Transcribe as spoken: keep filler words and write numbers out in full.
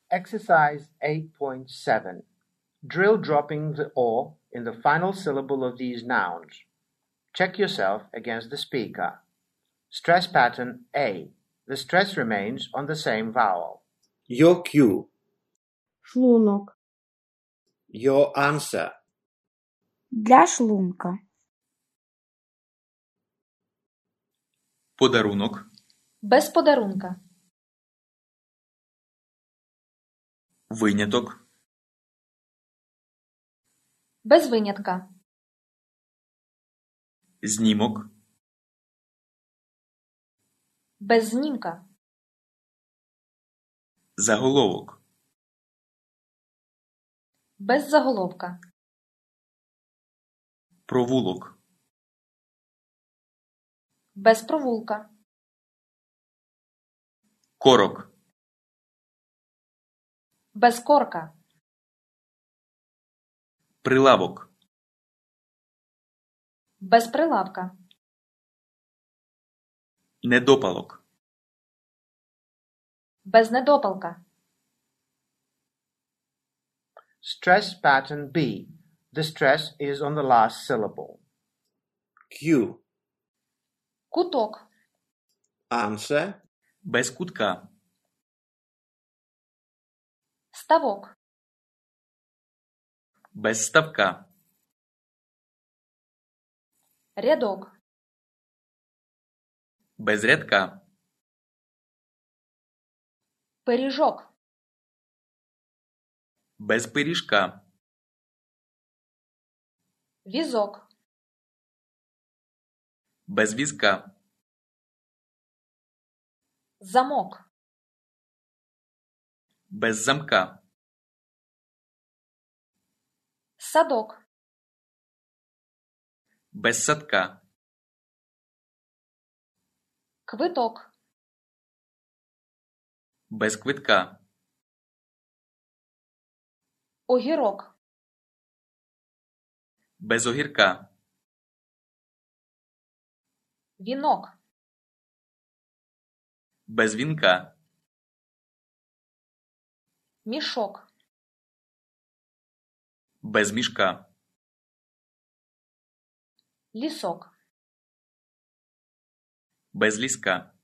Exercise eight point seven. Drill dropping the O in the final syllable of these nouns. Check yourself against the speaker. Stress pattern A. The stress remains on the same vowel. Your cue. Шлунок. Your answer. Для шлунка. Подарунок. Без подарунка. Виняток. Без винятка. Знімок. Без знімка. Заголовок. Без заголовка. Провулок. Без провулка. Корок. Без корка. Прилавок. Без прилавка. Недопалок. Без недопалка. Stress pattern B. The stress is on the last syllable. Cue. Куток. Answer. Без кутка. Ставок. Без ставка. Рядок. Без рядка. Пиріжок. Без пиріжка. Візок. Без візка. Замок. Без замка. Садок. Без садка. Квиток. Без квитка. Огірок. Без огірка. Вінок. Без вінка. Мішок. Без мішка. Лісок. Без ліска.